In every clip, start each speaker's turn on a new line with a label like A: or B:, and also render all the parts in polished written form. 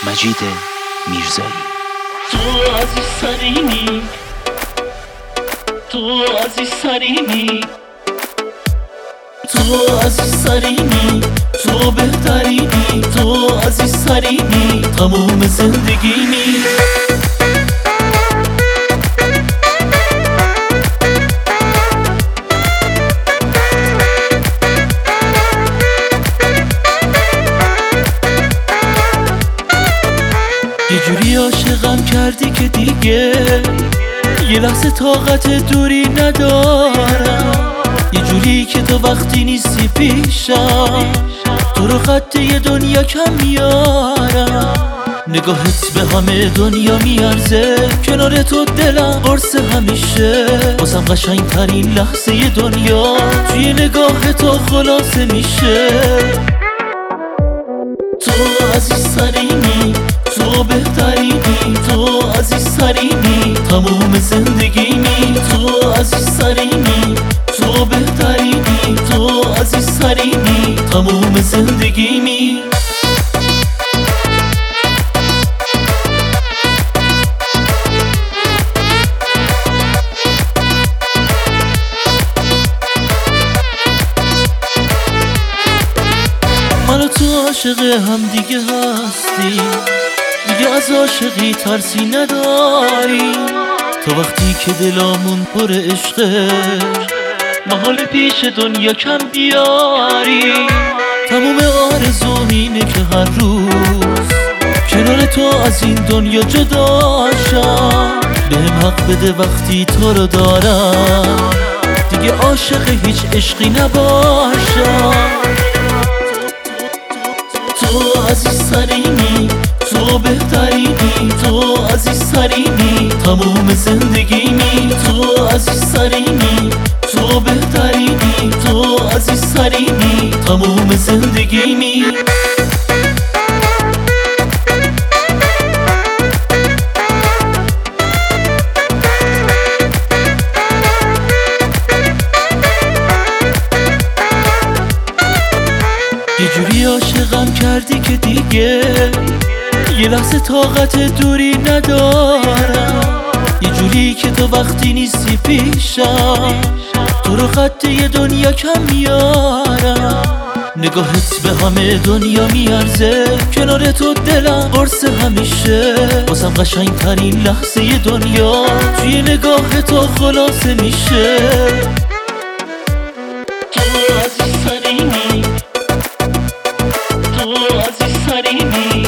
A: مجید میرزایی.
B: تو عزیز سریمی، تو عزیز سریمی، تو عزیز سریمی، تو بهترینی، تو عزیز سریمی، تموم زندگیمی. یه جوری عاشقم کردی که دیگه یه لحظه طاقت دوری ندارم، یه جوری که تو وقتی نیستی پیشم تو رو خط یه دنیا کم میارم. نگاهت به همه دنیا میارزه، کنار تو دلم قرص همیشه، بازم قشنگ ترین لحظه ی دنیا توی نگاه تو خلاصه میشه. تو عزیز سریمی، تو بهترینی، تو عزیز سریمی، تموم زندگیمی. تو عزیز سریمی، تو بهترینی، تو عزیز سریمی، تموم زندگیمی. من و تو عاشق هم دیگه هستی، دیگه از عاشقی ترسی نداری. تا وقتی که دلامون پر عشقه محال پیش دنیا کم بیاری. تموم آرزوم اینه که هر روز کنار تو از این دنیا جدا شم. بهم حق بده وقتی تو رو دارم، دیگه عاشق هیچ عشقی نباشم. تو عزیز سریمی، تو بهترینی، تو عزیز سریمی، تموم زندگیمی. تو عزیز سریمی، تو بهترینی، تو عزیز سریمی، تموم زندگیمی. یه جوری عاشقم کردی که دیگه یه لحظه طاقت دوری ندارم، یه جوری که تو وقتی نیستی پیشم تو رو خط یه دنیا کم میارم. نگاهت به همه دنیا میارزه، کنار تو دلم قرص همیشه، بازم قشنگ ترین لحظه ی دنیا توی نگاه تو خلاصه میشه. تو عزیز سریمی، تو عزیز سریمی،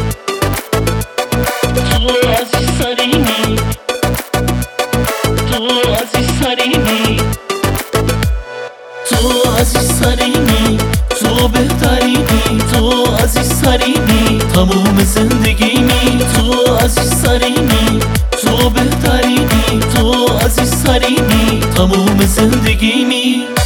B: تو عزیز سریمی، تو عزیز سریمی، تو عزیز سریمی، تو بهترینی، تو عزیز سریمی، تموم زندگیمی. تو عزیز سریمی، تو بهترینی، تو عزیز سریمی، تموم زندگیمی.